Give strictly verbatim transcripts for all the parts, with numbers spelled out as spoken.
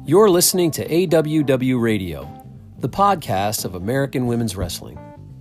You're listening to A W W Radio, the podcast of American Women's Wrestling.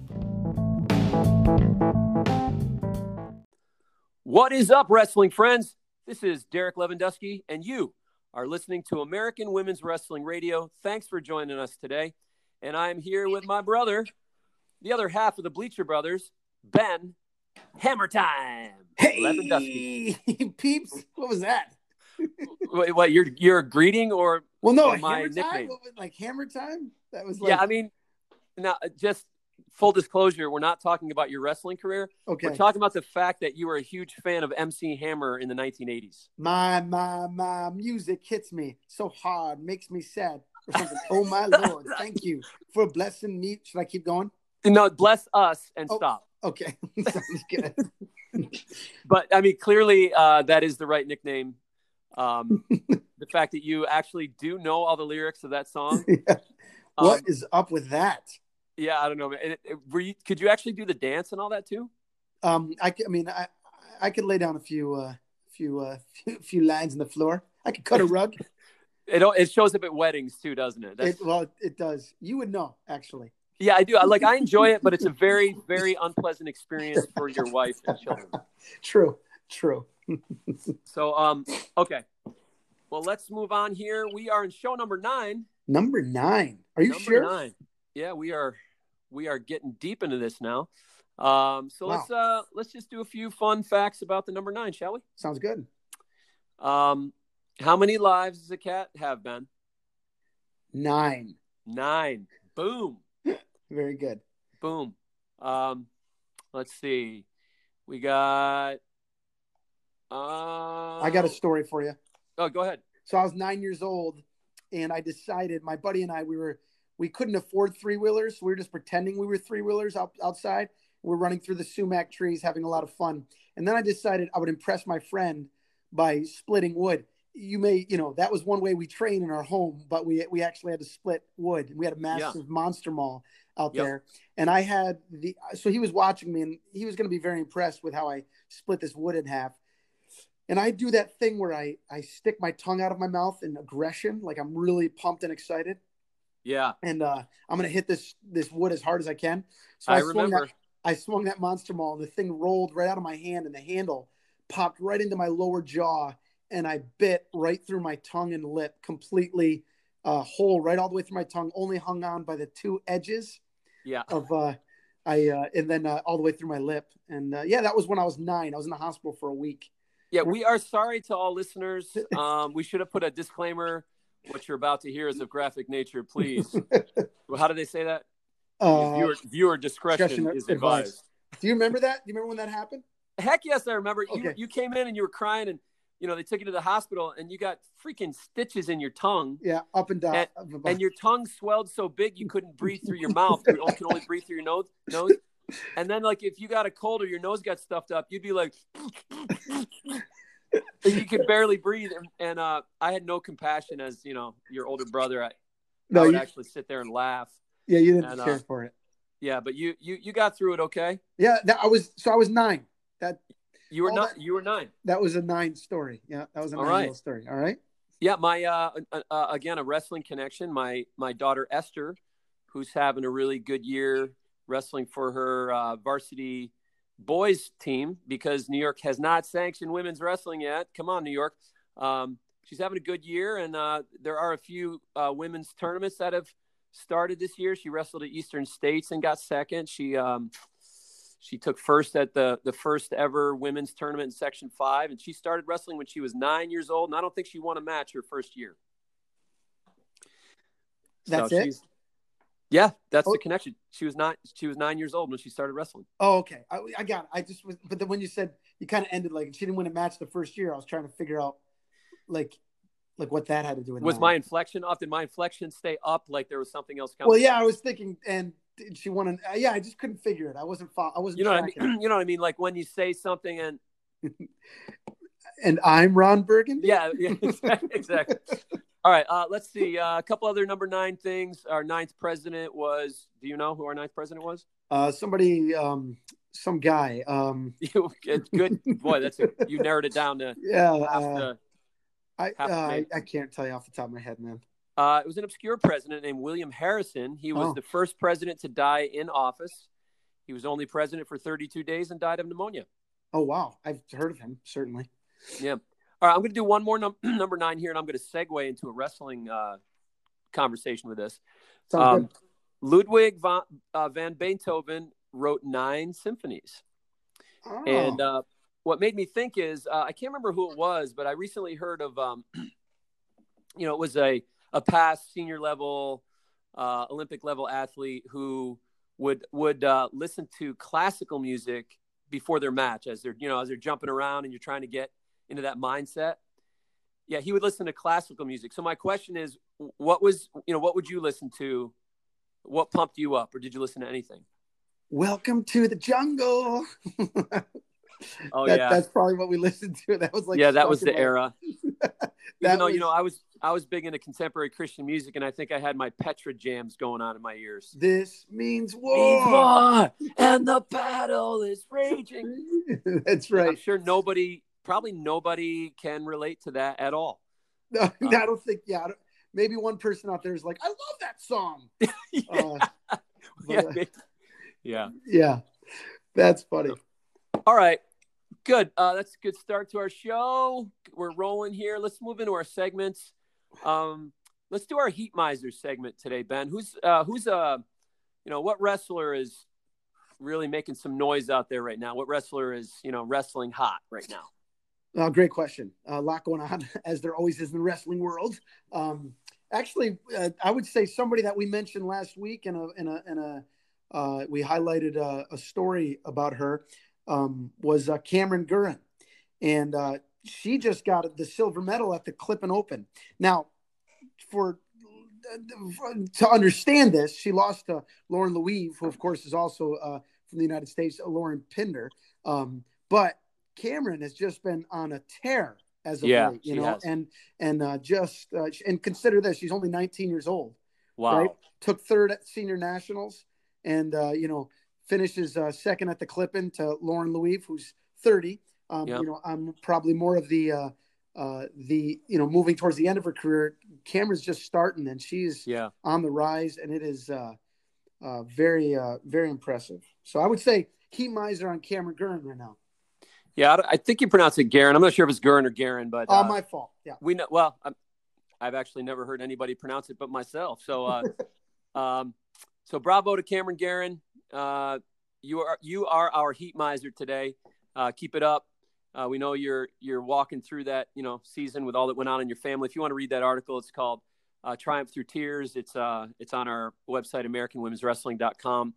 What is up, wrestling friends? This is Derek Lewandowski, and you are listening to American Women's Wrestling Radio. Thanks for joining us today. And I'm here with my brother, the other half of the Bleacher Brothers, Ben Hammer Time. Hey, Lewandowski. Peeps, what was that? Wait, what, you're you're a greeting or well, no, or my hammer nickname? time? What was, like hammer time? That was like, Yeah, I mean, now just full disclosure, we're not talking about your wrestling career. okay. We're talking about the fact that you were a huge fan of M C Hammer in the nineteen eighties. My my my music hits me so hard, makes me sad. Or something. Oh my Lord, thank you for blessing me. Should I keep going? No, bless us and Oh. stop. Okay, sounds good. But I mean, clearly uh, that is the right nickname. Um, the fact that you actually do know all the lyrics of that song. Yeah. Um, What is up with that? Yeah, I don't know. Man. It, it, were you? Could you actually do the dance and all that too? Um, I, c- I mean, I I could lay down a few uh, few uh, few, few lines on the floor. I could cut a rug. It it shows up at weddings too, doesn't it? That's, It, well, it does. You would know, actually. yeah, I do. I like. I enjoy it, but it's a very, very unpleasant experience for your wife and children. True, true. So, um, okay. Well, let's move on here. We are in show number nine. Number nine. Are you number sure? Nine. Yeah, we are. We are getting deep into this now. Um, so Wow. let's uh, let's just do a few fun facts about the number nine, shall we? Sounds good. Um, how many lives does a cat have, Ben? Nine. Nine. Boom. Very good. Boom. Um, let's see. We got. Uh, I got a story for you. Oh, go ahead. So I was nine years old, and I decided, my buddy and I, we were we couldn't afford three wheelers. So we were just pretending we were three wheelers out, outside. We we're running through the sumac trees, having a lot of fun. And then I decided I would impress my friend by splitting wood. You may, you know, that was one way we train in our home, but we we actually had to split wood. We had a massive monster mall out Yep. there, and I had the. So he was watching me, and he was going to be very impressed with how I split this wood in half. And I do that thing where I, I stick my tongue out of my mouth in aggression, like I'm really pumped and excited. Yeah, And uh, I'm going to hit this this wood as hard as I can. So I I, swung remember. that, I swung that monster maul, and the thing rolled right out of my hand, and the handle popped right into my lower jaw, and I bit right through my tongue and lip, completely uh, whole right all the way through my tongue, only hung on by the two edges Yeah. of uh, I uh, and then uh, all the way through my lip. And uh, yeah, that was when I was nine. I was in the hospital for a week. Yeah, we are sorry to all listeners. Um, we should have put a disclaimer. What you're about to hear is of graphic nature. Please. Well, how do they say that? Uh, viewer, viewer discretion, discretion is advised. advised. Do you remember that? Do you remember when that happened? Heck yes, I remember. You Okay. you came in and you were crying, and you know they took you to the hospital, and you got freaking stitches in your tongue, Yeah, up and down. And- up and and your tongue swelled so big you couldn't breathe through your mouth. You only- could only breathe through your nose. Nose. And then, like, if you got a cold or your nose got stuffed up, you'd be like, and you could barely breathe. And, and uh, I had no compassion as, you know, your older brother. I, no, I would you, actually sit there and laugh. yeah, you didn't and, care uh, for it. Yeah, but you you you got through it okay. Yeah, that, I was so I was nine. That You were All not. that- You were nine. that was a nine story. Yeah, that was a All nine right. year old story. All right. Yeah, my uh, uh, uh, again a wrestling connection. My my daughter Esther, who's having a really good year wrestling for her uh, varsity boys team because New York has not sanctioned women's wrestling yet. Come on, New York. Um, she's having a good year, and uh, there are a few uh, women's tournaments that have started this year. She wrestled at Eastern States and got second. She um, she took first at the the first ever women's tournament in Section Five, and she started wrestling when she was nine years old. And I don't think she won a match her first year. That's So it? she's- Yeah, that's Oh. the connection. She was not. She was nine years old when she started wrestling. Oh, okay. I, I got it. I just was, but then when you said you kind of ended like she didn't win a match the first year, I was trying to figure out like like what that had to do with Was nine. my inflection off? Did my inflection stay up like there was something else coming? Well, yeah, I was thinking, and did she won an. Uh, yeah, I just couldn't figure it. I wasn't. fo- I wasn't. You know what I tracking mean? You know what I mean? Like when you say something and it. And I'm Ron Burgundy. yeah, yeah exactly. exactly. All right, uh, let's see. Uh, a couple other number nine things. Our ninth president was. Do you know who our ninth president was? Uh, somebody, um, some guy. Um, You it's good boy. That's a, you narrowed it down to yeah. half Uh, the. I, half uh, I made. I can't tell you off the top of my head, man. Uh, it was an obscure president named William Harrison. He was Oh. the first president to die in office. He was only president for thirty-two days and died of pneumonia. Oh, wow. I've heard of him, certainly. Yeah. All right, I'm going to do one more num- number nine here, and I'm going to segue into a wrestling uh, conversation with this. Sounds Um, good. Ludwig van, uh, van Beethoven wrote nine symphonies. Oh. And uh, what made me think is, uh, I can't remember who it was, but I recently heard of, um, you know, it was a, a past senior level, uh, Olympic level athlete who would would uh, listen to classical music before their match as they're, you know, as they're jumping around and you're trying to get into that mindset. Yeah, he would listen to classical music. So my question is, what was, you know, what would you listen to? What pumped you up, or did you listen to anything? Welcome to the jungle. Oh, that, yeah. That's probably what we listened to. That was like, yeah, that stuck was in the my- era. that Even though, was, you know, I was I was big into contemporary Christian music, and I think I had my Petra jams going on in my ears. This means war. Means war, and the battle is raging. That's I'm right. sure nobody, probably nobody can relate to that at all. No, Uh, I don't think, yeah, I don't- maybe one person out there is like, I love that song. yeah. Uh, yeah, but, uh, maybe. yeah. yeah, that's funny. All right. Good. Uh, that's a good start to our show. We're rolling here. Let's move into our segments. Um, let's do our Heat Miser segment today, Ben. Who's uh, who's uh, you know, what wrestler is really making some noise out there right now? What wrestler is, you know, wrestling hot right now? Uh, great question. A lot going on, as there always is in the wrestling world. Um, actually, uh, I would say somebody that we mentioned last week in a in a in a uh, we highlighted a, a story about her um, was uh, Cameron Gurin, and uh, she just got the silver medal at the Clippin Open. Now, for to understand this, she lost to Lauren Louise, who of course is also uh, from the United States, Lauren Pinder, um, but Cameron has just been on a tear as of Yeah, late, you she know, has. and and uh, just uh, and consider this: she's only nineteen years old. Wow. Right? Took third at senior nationals, and uh, you know finishes uh, second at the Clippin to Lauren Louise, who's thirty. Um, Yep. You know, I'm probably more of the uh, uh, the you know moving towards the end of her career. Cameron's just starting, and she's Yeah. on the rise, and it is uh, uh, very uh, very impressive. So I would say Heat Miser on Cameron Gurin right now. Yeah, I, I think you pronounce it Garen. I'm not sure if it's Gurin or Garen, but Oh, uh, my fault. Yeah. we know. Well, I'm, I've actually never heard anybody pronounce it but myself. So, uh, um, so bravo to Cameron Gurin. Uh, you are you are our Heat Miser today. Uh, keep it up. Uh, we know you're you're walking through that you know season with all that went on in your family. If you want to read that article, it's called uh, "Triumph Through Tears." It's uh it's on our website, American Women's Wrestling dot com.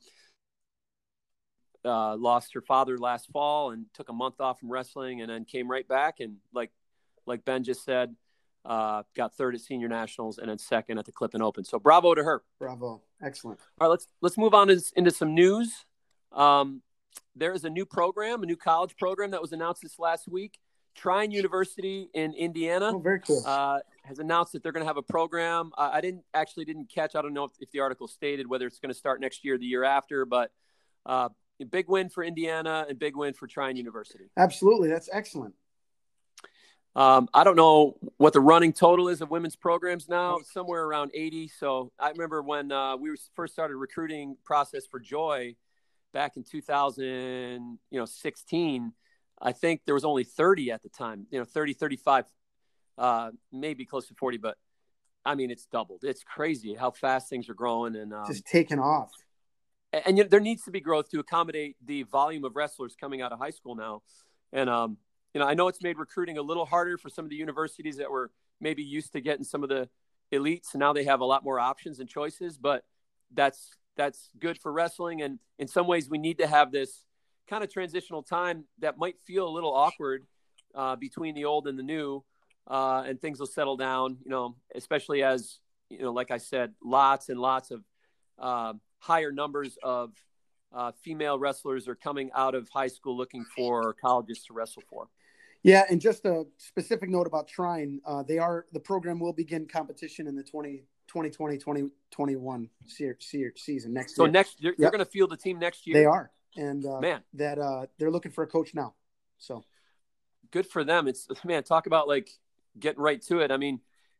Uh, lost her father last fall and took a month off from wrestling, and then came right back. And like like Ben just said, uh, got third at senior nationals and then second at the Clippin Open. So bravo to her. Bravo. Excellent. All right, let's let's move on to, into some news. Um, there is a new program, a new college program that was announced this last week. Trine University in Indiana Oh, very cool. uh, has announced that they're going to have a program. Uh, I didn't actually didn't catch. I don't know if, if the article stated whether it's going to start next year or the year after, but uh, a big win for Indiana and big win for Trine University. Absolutely. That's excellent. Um, I don't know what the running total is of women's programs now, somewhere around eighty. So I remember when uh, we first started recruiting process for Joy back in two thousand, you know, sixteen, I think there was only thirty at the time, you know, thirty, thirty-five, uh, maybe close to forty, but I mean, it's doubled. It's crazy how fast things are growing. And, um, Just taking off. and, and you know, there needs to be growth to accommodate the volume of wrestlers coming out of high school now. And, um, you know, I know it's made recruiting a little harder for some of the universities that were maybe used to getting some of the elites, and now they have a lot more options and choices, but that's, that's good for wrestling. And in some ways we need to have this kind of transitional time that might feel a little awkward uh, between the old and the new, uh, and things will settle down, you know, especially as, you know, like I said, lots and lots of uh, higher numbers of uh, female wrestlers are coming out of high school looking for colleges to wrestle for. Yeah, and just a specific note about Trine, uh, they are the program will begin competition in the twenty twenty, twenty twenty-one se- se- season next So year. next, you're, Yep. you're going to field the team next year. They are, and uh, Man, that uh, they're looking for a coach now. So good for them. It's man, talk about like getting right to it. I mean,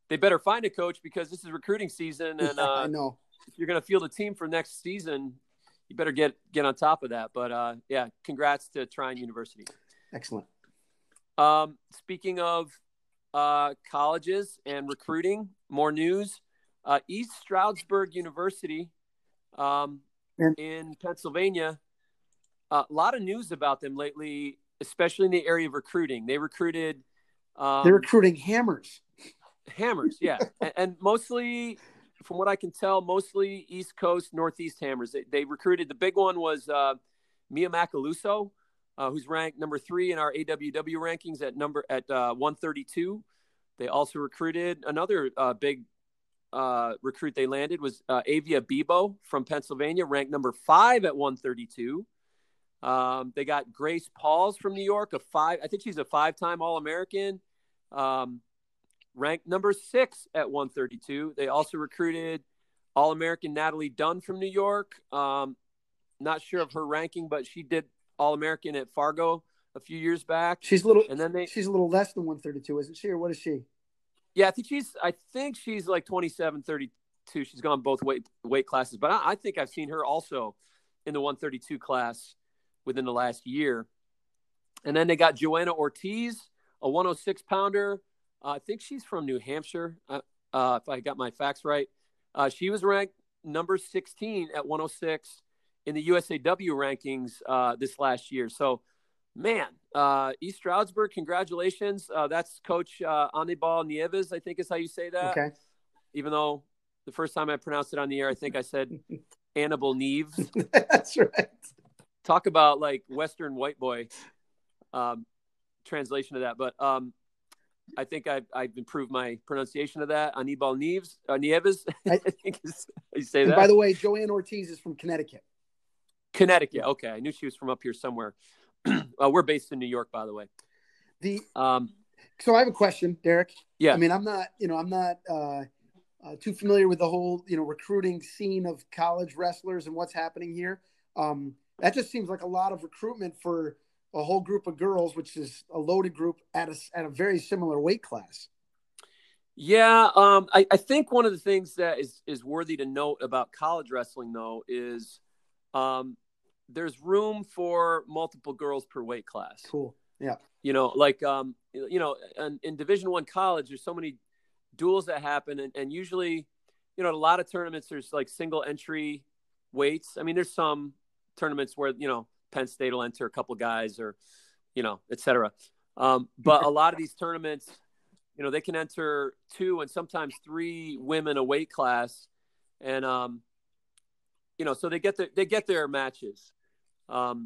they better find a coach because this is recruiting season, and yeah, uh, I know if you're going to field a team for next season, you better get get on top of that. But uh, yeah, congrats to Trine University. Excellent. Um, speaking of uh, colleges and recruiting, more news. Uh, East Stroudsburg University um, And- in Pennsylvania. A lot of news about them lately, especially in the area of recruiting. They recruited. Um, They're recruiting hammers. Hammers, yeah, and, and mostly, from what I can tell, mostly East Coast, Northeast Hammers. They, they recruited. The big one was uh, Mia Macaluso, uh, who's ranked number three in our A W W rankings at number at uh, one thirty-two. They also recruited another uh, big uh, recruit. They landed was uh, Avia Bebo from Pennsylvania, ranked number five at one thirty-two. Um, they got Grace Pauls from New York, a five. I think she's a five-time All-American. Um, ranked number six at one thirty-two. They also recruited All-American Natalie Dunn from New York. Um, not sure of her ranking, but she did All-American at Fargo a few years back. She's a little, and then they, she's a little less than one thirty-two, isn't she? Or what is she? Yeah, I think she's, I think she's like twenty-seven, thirty-two. She's gone both weight weight classes, but I, I think I've seen her also in the one thirty-two class within the last year. And then they got Joanna Ortiz, a one oh six pounder. Uh, I think she's from New Hampshire, uh, uh, if I got my facts right. Uh, she was ranked number sixteen at one oh six in the U S A W rankings uh, this last year. So, man, uh, East Stroudsburg, congratulations. Uh, that's Coach uh, Anibal Nieves, I think is how you say that. Okay. Even though the first time I pronounced it on the air, I think I said Anibal Nieves. That's right. Talk about like Western white boy um, translation of that. But um, I think I've, I've improved my pronunciation of that. Anibal Nieves, uh, Nieves, I, I think is how you say and that. By the way, Joanne Ortiz is from Connecticut. Connecticut. Okay. I knew she was from up here somewhere. uh, we're based in New York, by the way. The um, So I have a question, Derek. Yeah. I mean, I'm not, you know, I'm not uh, uh, too familiar with the whole, you know, recruiting scene of college wrestlers and what's happening here. Um, that just seems like a lot of recruitment for a whole group of girls, which is a loaded group at a, at a very similar weight class. Yeah. Um, I, I think one of the things that is, is worthy to note about college wrestling, though, is um, there's room for multiple girls per weight class. Cool. Yeah. You know, like, um, you know, in, in Division One college, there's so many duels that happen. And, and usually, you know, at a lot of tournaments, there's like single entry weights. I mean, there's some tournaments where, you know, Penn State will enter a couple guys or, you know, et cetera. Um, but a lot of these tournaments, you know, they can enter two and sometimes three women a weight class. And, um, you know, so they get their, they get their matches. Um,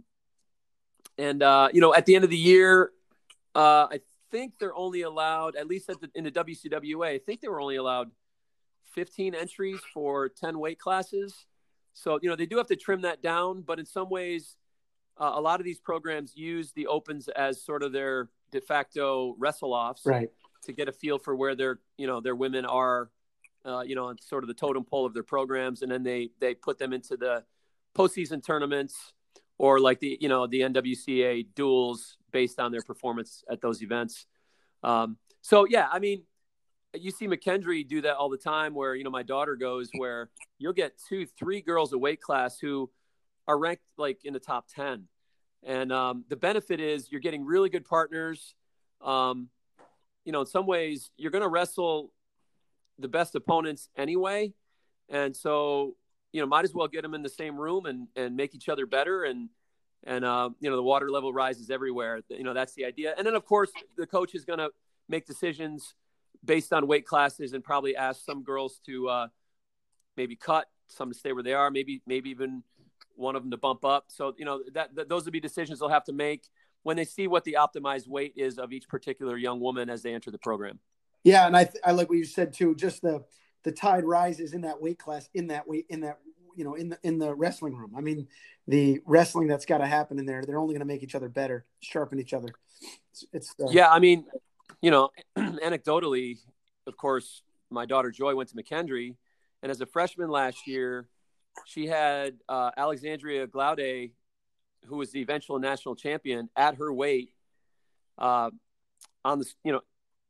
and, uh, you know, at the end of the year, uh, I think they're only allowed, at least at the, in the W C W A, I think they were only allowed fifteen entries for ten weight classes. So, you know, they do have to trim that down, but in some ways, uh, a lot of these programs use the opens as sort of their de facto wrestle-offs, right, to get a feel for where their, you know, their women are, uh, you know, on sort of the totem pole of their programs. And then they, they put them into the postseason tournaments or like the, you know, the N W C A duels based on their performance at those events. Um, so, yeah, I mean, you see McKendree do that all the time where, you know, my daughter goes where you'll get two, three girls a weight class who are ranked like in the top ten. And um, the benefit is you're getting really good partners. Um, you know, in some ways you're going to wrestle the best opponents anyway. And so, you know, might as well get them in the same room and, and make each other better. And, and, uh, you know, the water level rises everywhere. You know, that's the idea. And then of course the coach is going to make decisions based on weight classes and probably ask some girls to uh, maybe cut, some to stay where they are, maybe, maybe even one of them to bump up. So, you know, that, that those would be decisions they'll have to make when they see what the optimized weight is of each particular young woman as they enter the program. Yeah. And I, th- I like what you said too, just the, the tide rises in that weight class, in that weight, in that, you know, in the, in the wrestling room. I mean, the wrestling that's got to happen in there, they're only going to make each other better, sharpen each other. It's, it's uh, yeah. I mean, you know, anecdotally, of course, my daughter Joy went to McKendree, and as a freshman last year, she had uh, Alexandria Glaude, who was the eventual national champion, at her weight, uh, on the, you know,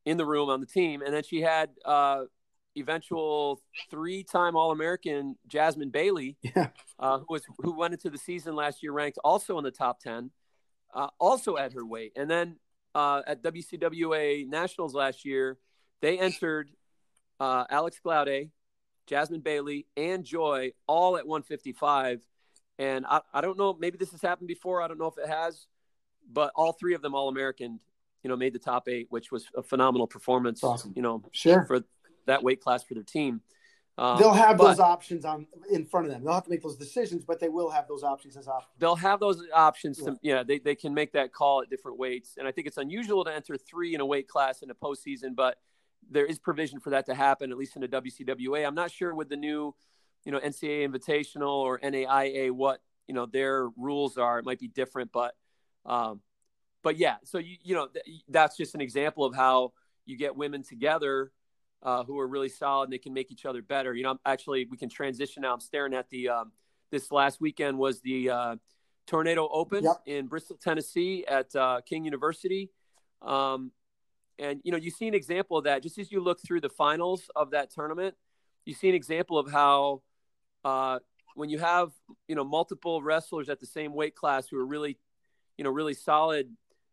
in the room on the team. And then she had uh, eventual three-time All-American Jasmine Bailey, yeah. uh, who was who went into the season last year ranked also in the top ten, uh, also at her weight. And then uh, at W C W A Nationals last year, they entered uh, Alex Glaude, Jasmine Bailey, and Joy all at one fifty-five. And I, I don't know, maybe this has happened before. I don't know if it has, but all three of them All-American, you know, made the top eight, which was a phenomenal performance, awesome. you know, sure. for that weight class for their team. Um, they'll have but, those options on in front of them. They'll have to make those decisions, but they will have those options as options. They'll have those options. Yeah. To, yeah, they, they can make that call at different weights. And I think it's unusual to enter three in a weight class in a postseason, but there is provision for that to happen, at least in the W C W A. I'm not sure with the new, you know, N C A A Invitational or N A I A, what, you know, their rules are. It might be different, but, um, But yeah, so you you know th- that's just an example of how you get women together uh, who are really solid and they can make each other better. You know, I'm actually we can transition now. I'm staring at the um, this last weekend was the uh, Tornado Open yep. in Bristol, Tennessee at uh, King University, um, and you know you see an example of that just as you look through the finals of that tournament. You see an example of how uh, when you have you know multiple wrestlers at the same weight class who are really you know really solid.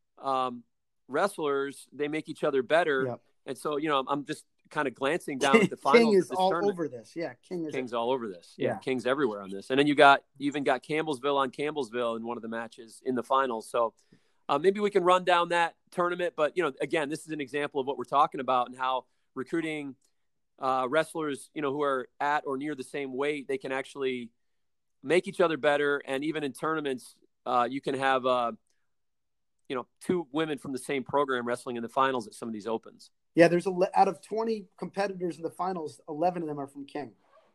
Um, wrestlers, they make each other better. Yep. And so, you know, I'm just kind of glancing down at the finals. King is of this all tournament. over this. Yeah. King is King's a... all over this. Yeah, yeah. King's everywhere on this. And then you got, you even got Campbellsville on Campbellsville in one of the matches in the finals. So uh, maybe we can run down that tournament. But, you know, again, this is an example of what we're talking about and how recruiting uh, wrestlers, you know, who are at or near the same weight, they can actually make each other better. And even in tournaments, uh, you can have, uh, you know, two women from the same program wrestling in the finals at some of these opens. Yeah, there's a out of twenty competitors in the finals, eleven of them are from King.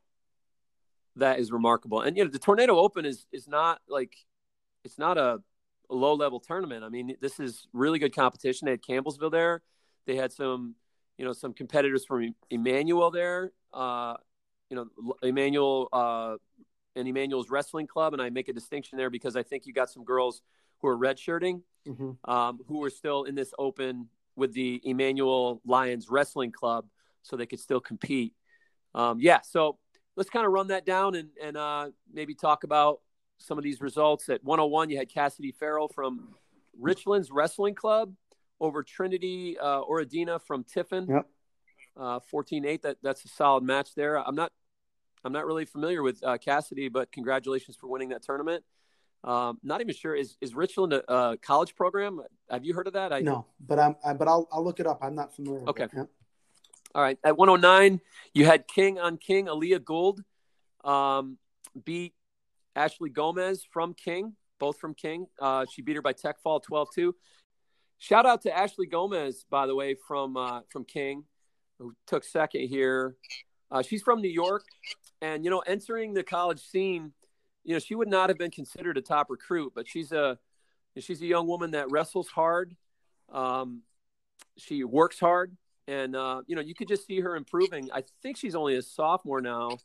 That is remarkable. And you know, the Tornado Open is is not like it's not a, a low level tournament. I mean, this is really good competition. They had Campbellsville there. They had some, you know, some competitors from Emmanuel there. Uh, you know, Emmanuel uh, and Emmanuel's Wrestling Club, and I make a distinction there because I think you got some girls who are redshirting, mm-hmm. um, who are still in this open with the Emmanuel Lions Wrestling Club, so they could still compete. Um, yeah, so let's kind of run that down and, and uh, maybe talk about some of these results. At one oh one, you had Cassidy Farrell from Richlands Wrestling Club over Trinity uh, Oradina from Tiffin. Yep. Uh, fourteen eight. That that's a solid match there. I'm not I'm not really familiar with uh, Cassidy, but congratulations for winning that tournament. Um, not even sure is is Richland a, a college program? Have you heard of that? I, no, but I'm I, but I'll I'll look it up. I'm not familiar. With okay. It. Yep. All right. At one oh nine, you had King on King. Aaliyah Gould um, beat Ashley Gomez from King, both from King. Uh, she beat her by tech fall twelve two. Shout out to Ashley Gomez, by the way, from uh, from King, who took second here. Uh, she's from New York, and you know, entering the college scene, you know, she would not have been considered a top recruit, but she's a she's a young woman that wrestles hard. Um, she works hard, and uh, you know, you could just see her improving. I think she's only a sophomore now,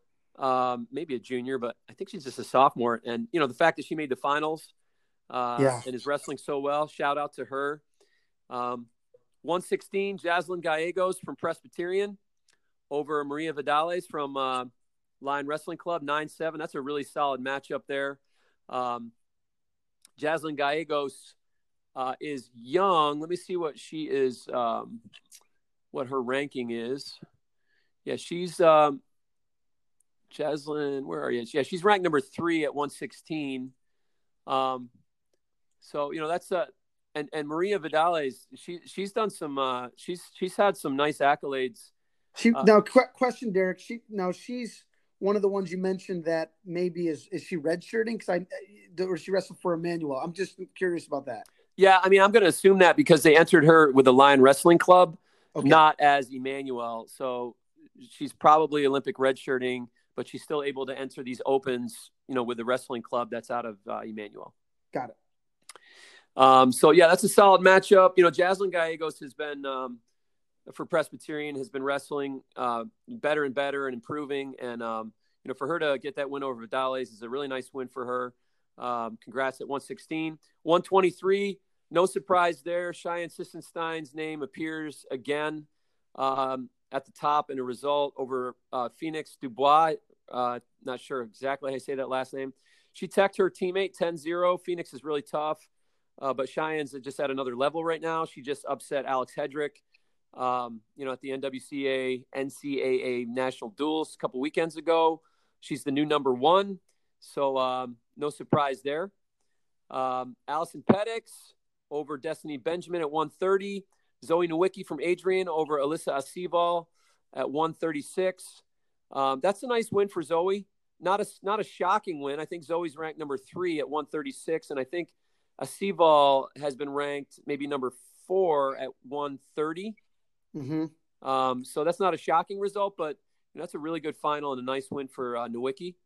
um, maybe a junior, but I think she's just a sophomore. And you know, the fact that she made the finals uh, yeah. and is wrestling so well, shout out to her. Um, one sixteen, Jaslyn Gallegos from Presbyterian over Maria Vidales from uh, Lion Wrestling Club, nine seven. That's a really solid matchup there. Um, Jaslyn Gallegos uh, is young. Let me see what she is, um, what her ranking is. Yeah, she's um, Jaslyn. Where are you? Yeah, she's ranked number three at one sixteen. Um, so you know that's a and and Maria Vidales. She she's done some. Uh, she's she's had some nice accolades. She uh, now qu- question, Derek. She now she's one of the ones you mentioned that maybe is is she redshirting? Because I or she wrestled for Emmanuel. I'm just curious about that. Yeah, I mean, I'm going to assume that because they entered her with the Lion Wrestling Club, okay. Not as Emmanuel. So she's probably Olympic redshirting, but she's still able to enter these opens, you know, with the wrestling club that's out of uh, Emmanuel. Got it. Um, so yeah, that's a solid matchup. You know, Jaslyn Gallegos has been um, for Presbyterian has been wrestling uh, better and better and improving. And, um, you know, for her to get that win over Vidales is a really nice win for her. Um, congrats at one sixteen. one twenty-three, no surprise there. Cheyenne Sissenstein's name appears again um, at the top in a result over uh, Phoenix Dubois. Uh, not sure exactly how I say that last name. She teched her teammate ten zero. Phoenix is really tough, uh, but Cheyenne's just at another level right now. She just upset Alex Hedrick, um, you know, at the N W C A N C A A National Duels a couple weekends ago. She's the new number one, so um, no surprise there. Um, Allison Pettix over Destiny Benjamin at one thirty. Zoe Nowicki from Adrian over Alyssa Asival at one thirty-six. Um, that's a nice win for Zoe. Not a not a shocking win. I think Zoe's ranked number three at one thirty-six, and I think Asival has been ranked maybe number four at one thirty. Mm-hmm. Um, so that's not a shocking result, but you know, that's a really good final and a nice win for uh, Nowicki.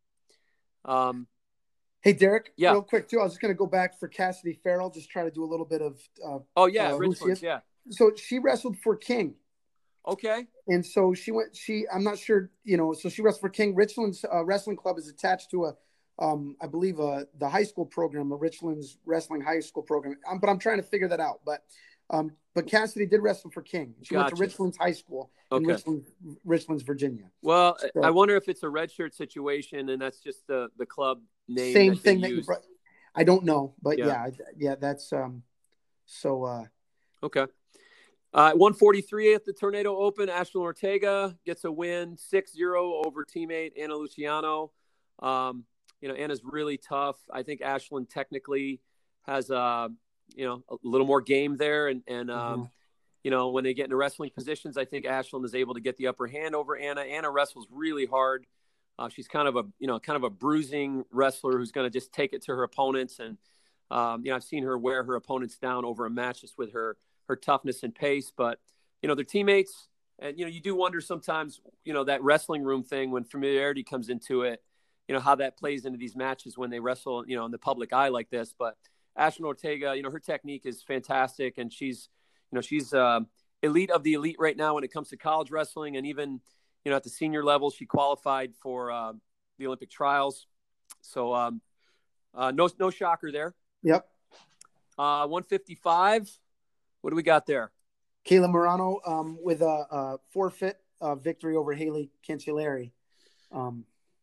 Um, hey, Derek, yeah. real quick, too. I was just going to go back for Cassidy Farrell, just try to do a little bit of uh, – Oh, yeah, uh, Richlands, yeah. So she wrestled for King. Okay. And so she went, she, I'm not sure, you know, so she wrestled for King. Richlands uh, Wrestling Club is attached to a, um, I believe, uh, the high school program, a Richlands Wrestling High School program. Um, but I'm trying to figure that out. But um, but Cassidy did wrestle for King. She gotcha. went to Richlands High School in okay. Richlands, Richlands, Virginia. Well, so, I wonder if it's a redshirt situation and that's just the, the club name. Same that thing they that used. you brought. I don't know, but yeah, yeah, yeah, that's um, so. Uh, okay. Uh, one forty-three at the Tornado Open, Ashlyn Ortega gets a win, six zero over teammate Anna Luciano. Um, you know, Anna's really tough. I think Ashlyn technically has, uh, you know, a little more game there. And, and um, mm-hmm. you know, when they get into wrestling positions, I think Ashlyn is able to get the upper hand over Anna. Anna wrestles really hard. Uh, she's kind of a, you know, kind of a bruising wrestler who's going to just take it to her opponents. And, um, you know, I've seen her wear her opponents down over a match just with her, her toughness and pace, but you know, their teammates, and, you know, you do wonder sometimes, you know, that wrestling room thing, when familiarity comes into it, you know, how that plays into these matches when they wrestle, you know, in the public eye like this. But Ashlyn Ortega, you know, her technique is fantastic, and she's, you know, she's uh, elite of the elite right now when it comes to college wrestling. And even, you know, at the senior level, she qualified for uh, the Olympic trials. So um, uh, no, no shocker there. Yep. Uh, one fifty-five. What do we got there? Kayla Morano um, with a, a forfeit uh, victory over Haley Cancelleri. Um,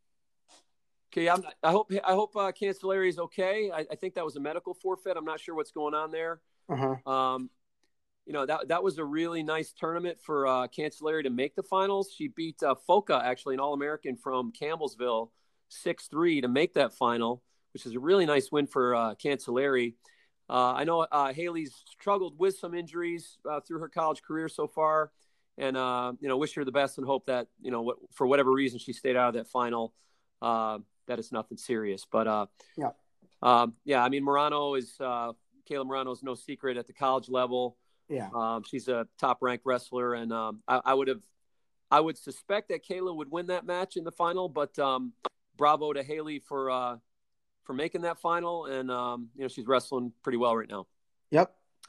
okay, I'm, I hope I hope uh, Cancelleri is okay. I, I think that was a medical forfeit. I'm not sure what's going on there. Uh-huh. Um, you know, that that was a really nice tournament for uh, Cancelleri to make the finals. She beat uh, Foca, actually, an All-American from Campbellsville, six three to make that final, which is a really nice win for uh, Cancelleri. Uh, I know uh, Haley's struggled with some injuries uh, through her college career so far, and uh, you know, wish her the best and hope that, you know, what, for whatever reason she stayed out of that final, uh, that it's nothing serious. But uh, yeah, um, yeah, I mean, Morano is uh, Kayla Morano is no secret at the college level. Yeah, um, she's a top ranked wrestler, and um, I, I would have, I would suspect that Kayla would win that match in the final. But um, bravo to Haley for. Uh, for making that final. And, um, you know, she's wrestling pretty well right now. Yep.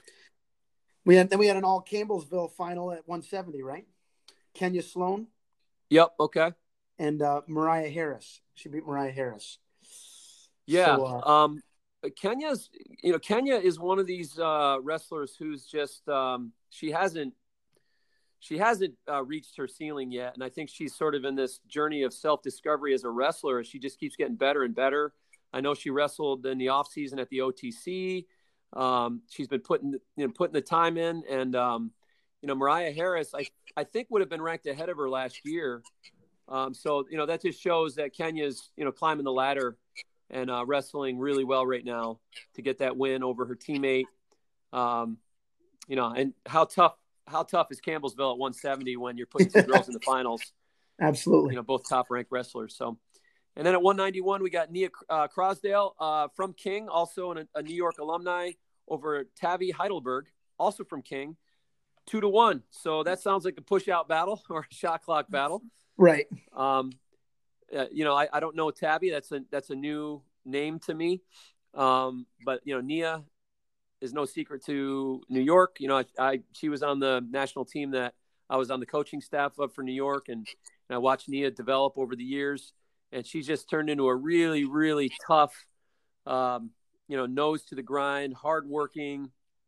We had, then we had an all Campbellsville final at one seventy, right? Kenya Sloan. Yep. Okay. And uh, Mariah Harris. She beat Mariah Harris. Yeah. So, uh, um, Kenya's, you know, Kenya is one of these uh, wrestlers who's just, um, she hasn't, she hasn't uh, reached her ceiling yet. And I think she's sort of in this journey of self-discovery as a wrestler. She just keeps getting better and better. I know she wrestled in the off season at the O T C. Um, she's been putting, you know, putting the time in, and um, you know, Mariah Harris, I I think would have been ranked ahead of her last year. Um, so you know, that just shows that Kenya's, you know, climbing the ladder and uh, wrestling really well right now to get that win over her teammate. Um, you know, and how tough how tough is Campbellsville at one seventy when you're putting two girls in the finals? Absolutely. You know, both top ranked wrestlers. So. And then at one ninety-one, we got Nia uh, Crosdale uh, from King, also an, a New York alumni, over Tavi Heidelberg, also from King, two to one. So that sounds like a push-out battle or a shot clock battle. Right. Um, uh, you know, I, I don't know Tavi. That's a that's a new name to me. Um, but you know, Nia is no secret to New York. You know, I, I she was on the national team that I was on the coaching staff of for New York, and, and I watched Nia develop over the years. And she's just turned into a really, really tough, um, you know, nose to the grind, hardworking,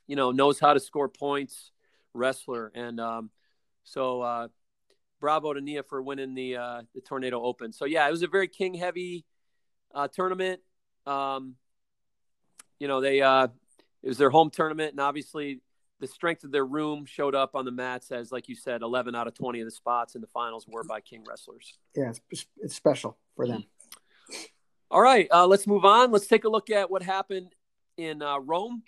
you know, knows how to score points wrestler. And um, so uh, bravo to Nia for winning the uh, the Tornado Open. So, yeah, it was a very king-heavy uh, tournament. Um, you know, they uh, it was their home tournament, and obviously the strength of their room showed up on the mats as, like you said, eleven out of twenty of the spots in the finals were by King wrestlers. Yeah, it's, it's special for them. All right, uh, let's move on. Let's take a look at what happened in uh, Rome.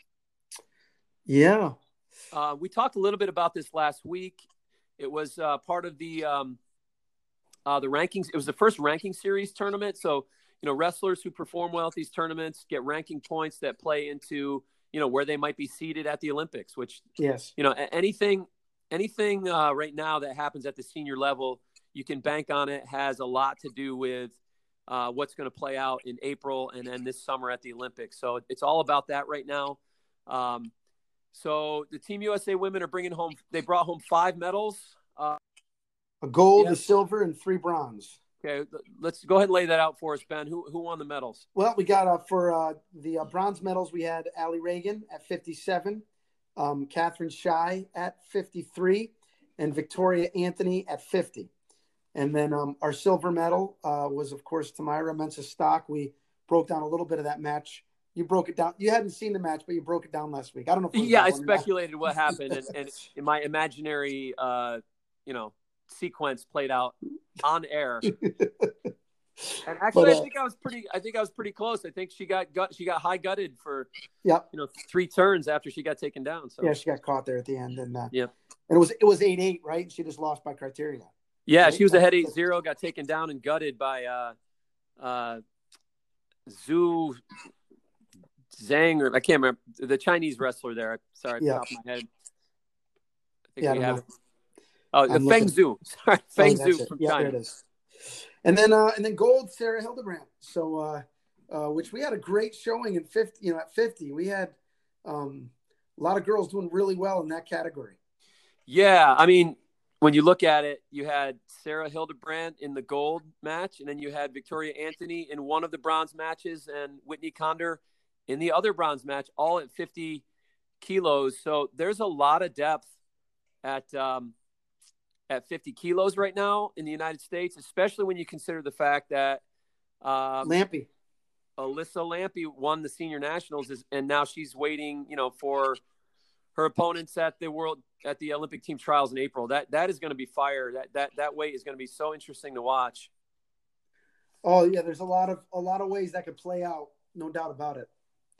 Yeah. Uh, we talked a little bit about this last week. It was uh, part of the um, uh, the rankings. It was the first ranking series tournament. So, you know, wrestlers who perform well at these tournaments get ranking points that play into, you know, where they might be seated at the Olympics, which, yes, you know, anything, anything uh, right now that happens at the senior level, you can bank on it, has a lot to do with uh, what's going to play out in April and then this summer at the Olympics. So it's all about that right now. Um, so the Team U S A women are bringing home, they brought home five medals. Uh, a gold, yeah. a silver, and three bronze. Okay, let's go ahead and lay that out for us, Ben. Who who won the medals? Well, we got uh, for uh, the uh, bronze medals, we had Allie Reagan at fifty-seven, um, Catherine Shy at fifty-three, and Victoria Anthony at fifty. And then um, our silver medal uh, was, of course, Tamyra Mensah-Stock. We broke down a little bit of that match. You broke it down. You hadn't seen the match, but you broke it down last week. I don't know if it was yeah, I speculated what happened, and, and in my imaginary, uh, you know, sequence played out on air. And actually, but, uh, I think I was pretty. I think I was pretty close. I think she got gut. She got high gutted for, yep. you know, three turns after she got taken down. So yeah, she got caught there at the end, and uh, yeah, and it was it was eight eight, right? She just lost by criteria. Yeah, right? she was ahead eight zero, got taken down and gutted by uh, uh, Zhu Zhang, or I can't remember the Chinese wrestler there. Sorry, yeah. off my head. I think yeah, we I have it. Oh, the Feng Zhu. Sorry, Feng oh, Zhu from yeah, China. There it is. And then, uh, and then gold, Sarah Hildebrand. So, uh, uh, which we had a great showing in fifty. You know, at fifty, we had um, a lot of girls doing really well in that category. Yeah, I mean, when you look at it, you had Sarah Hildebrand in the gold match, and then you had Victoria Anthony in one of the bronze matches, and Whitney Condor in the other bronze match, all at fifty kilos. So there's a lot of depth at um, at fifty kilos right now in the United States, especially when you consider the fact that um, Lampy, Alyssa Lampy won the senior nationals, and now she's waiting, you know, for her opponents at the world at the Olympic team trials in April. That that is going to be fire. That that that weight is going to be so interesting to watch. Oh yeah, there's a lot of a lot of ways that could play out, no doubt about it.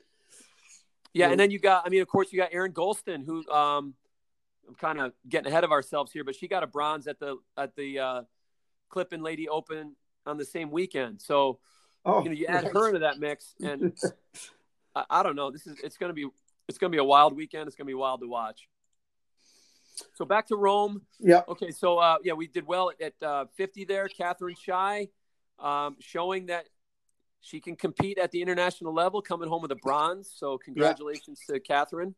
Yeah, and then you got, I mean, of course, you got Erin Golston, who um, I'm kind of getting ahead of ourselves here, but she got a bronze at the at the uh, Clip and Lady Open on the same weekend. So, oh, you know, you add nice. her into that mix, and I, I don't know. This is it's going to be it's going to be a wild weekend. It's going to be wild to watch. So back to Rome. Yeah. Okay. So uh, yeah, we did well at uh, fifty there. Catherine Shy, um, showing that she can compete at the international level, coming home with a bronze. So congratulations yeah. to Catherine.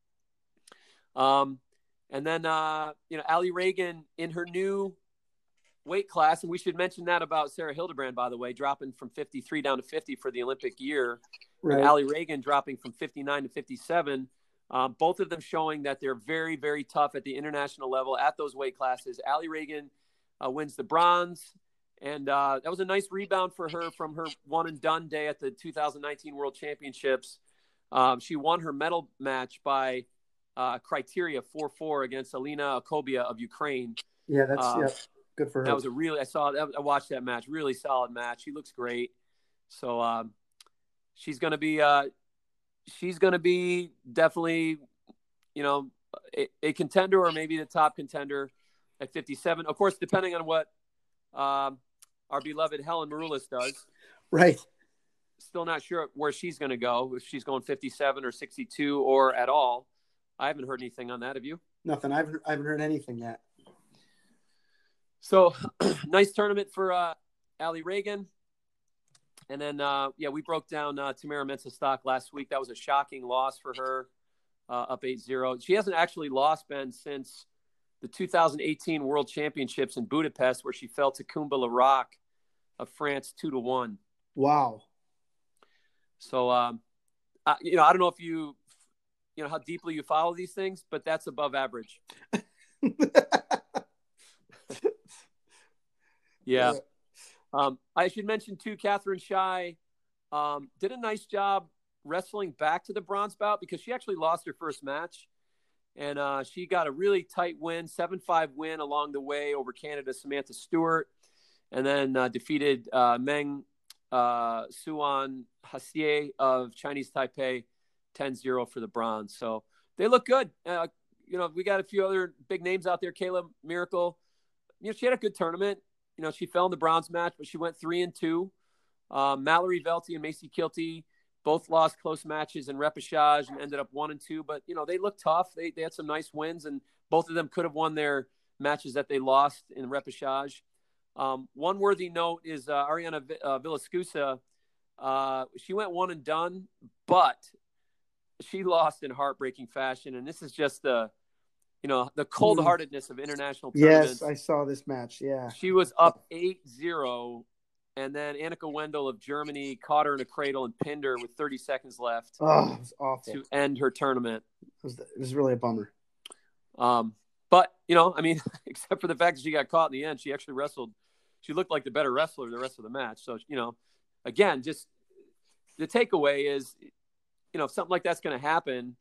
Um, and then, uh, you know, Allie Reagan in her new weight class. And we should mention that about Sarah Hildebrand, by the way, dropping from fifty-three down to fifty for the Olympic year. Right. And Allie Reagan dropping from fifty-nine to fifty-seven. Um, both of them showing that they're very, very tough at the international level at those weight classes. Allie Reagan uh, wins the bronze. And uh, that was a nice rebound for her from her one and done day at the two thousand nineteen World Championships. Um, she won her medal match by uh, criteria four four against Alina Akobia of Ukraine. Yeah, that's uh, yeah, good for her. That was a really, I saw, I watched that match, really solid match. She looks great. So um, she's going to be, uh, she's going to be definitely, you know, a, a contender or maybe the top contender at fifty-seven. Of course, depending on what um, our beloved Helen Maroulis does. Right. Still not sure where she's going to go, if she's going fifty-seven or sixty-two or at all. I haven't heard anything on that. Have you? Nothing. I haven't, I haven't heard anything yet. So nice tournament for uh, Allie Reagan. And then, uh, yeah, we broke down uh, Tamyra Mensah-Stock last week. That was a shocking loss for her, uh, up eight zero. She hasn't actually lost, Ben, since the two thousand eighteen World Championships in Budapest, where she fell to Kumba Larac of France two to one. Wow. So, um, I, you know, I don't know if you you know, how deeply you follow these things, but that's above average. Yeah. Um, I should mention too, Catherine Schei um, did a nice job wrestling back to the bronze bout because she actually lost her first match. And uh, she got a really tight win, seven five win along the way over Canada's Samantha Stewart, and then uh, defeated uh, Meng uh, Suan Hasie of Chinese Taipei ten zero for the bronze. So they look good. Uh, you know, we got a few other big names out there. Kayla Miracle, you know, she had a good tournament. You know, she fell in the bronze match, but she went three and two. Um, Mallory Velty and Macy Kilty both lost close matches in repechage and ended up one and two. But, you know, they looked tough. They they had some nice wins, and both of them could have won their matches that they lost in repechage. Um, one worthy note is uh, Ariana v- uh, Villascusa. Uh, she went one and done, but she lost in heartbreaking fashion. And this is just the, you know, the cold-heartedness of international tournaments. Yes, I saw this match. Yeah. She was up eight zero, and then Annika Wendel of Germany caught her in a cradle and pinned her with thirty seconds left. Oh, it was awful. To end her tournament. It was, it was really a bummer. Um, but, you know, I mean, except for the fact that she got caught in the end, she actually wrestled. She looked like the better wrestler the rest of the match. So, you know, again, just the takeaway is, you know, if something like that's going to happen,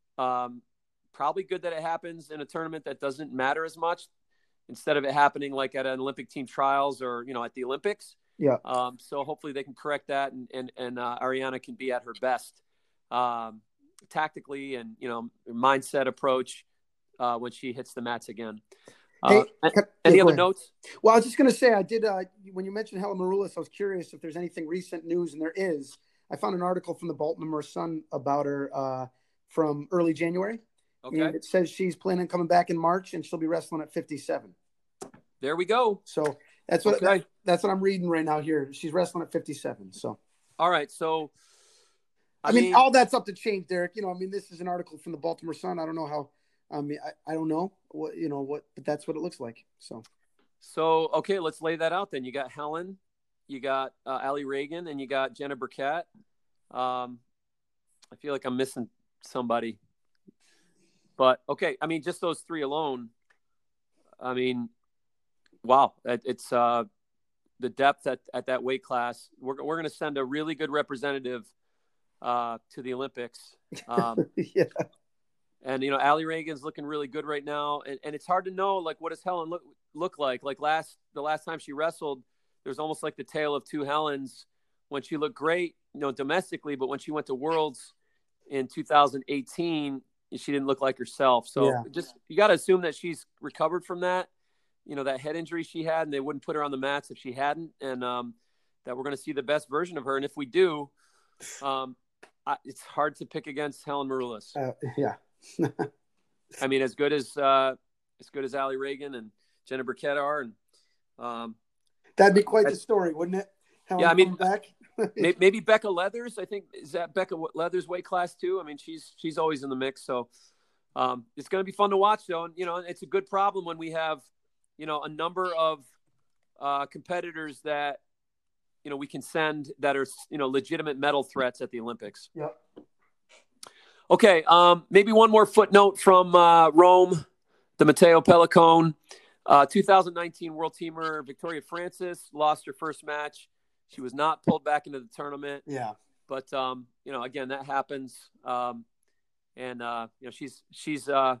um, probably good that it happens in a tournament that doesn't matter as much instead of it happening like at an Olympic team trials or, you know, at the Olympics. Yeah. Um, so hopefully they can correct that and, and, and uh, Ariana can be at her best um, tactically and, you know, mindset approach uh, when she hits the mats again. Uh, hey, any hey, other notes? Well, I was just going to say, I did, uh, when you mentioned Helen Maroulis, I was curious if there's anything recent news, and there is. I found an article from the Baltimore Sun about her uh, from early January. Okay. And it says she's planning on coming back in March, and she'll be wrestling at fifty-seven. There we go. So that's what okay. that, that's what I'm reading right now here. She's wrestling at fifty-seven. So, all right. So, I, I mean, mean, all that's up to change, Derek. You know, I mean, this is an article from the Baltimore Sun. I don't know how. I mean, I, I don't know what you know what, but that's what it looks like. So, so okay, let's lay that out then. You got Helen, you got uh, Allie Reagan, and you got Jenna Burkett. Um, I feel like I'm missing somebody. But, okay, I mean, just those three alone, I mean, wow, it, it's uh, the depth at, at that weight class. We're, we're going to send a really good representative uh, to the Olympics. Um, yeah. And, you know, Allie Reagan's looking really good right now. And, and it's hard to know, like, what does Helen look, look like? Like, last the last time she wrestled, there's almost like the tale of two Helens when she looked great, you know, domestically, but when she went to Worlds in two thousand eighteen, she didn't look like herself. So yeah. just, you got to assume that she's recovered from that, you know, that head injury she had, and they wouldn't put her on the mats if she hadn't. And um, that we're going to see the best version of her. And if we do, um, I, it's hard to pick against Helen Maroulis. Uh, yeah. I mean, as good as, uh, as good as Allie Reagan and Jenna Burkett are. And um, that'd be quite the story, wouldn't it? Helen yeah. I mean, back. maybe, maybe Becca Leathers, I think, is that Becca Leathers weight class too? I mean, she's, she's always in the mix. So um, it's going to be fun to watch though. And, you know, it's a good problem when we have, you know, a number of uh, competitors that, you know, we can send that are, you know, legitimate medal threats at the Olympics. Yep. Okay. Um, maybe one more footnote from uh, Rome, the Matteo Pellicone, uh, two thousand nineteen World Teamer Victoria Francis lost her first match. She was not pulled back into the tournament. Yeah. But, um, you know, again, that happens. Um, and, uh, you know, she's, she's uh,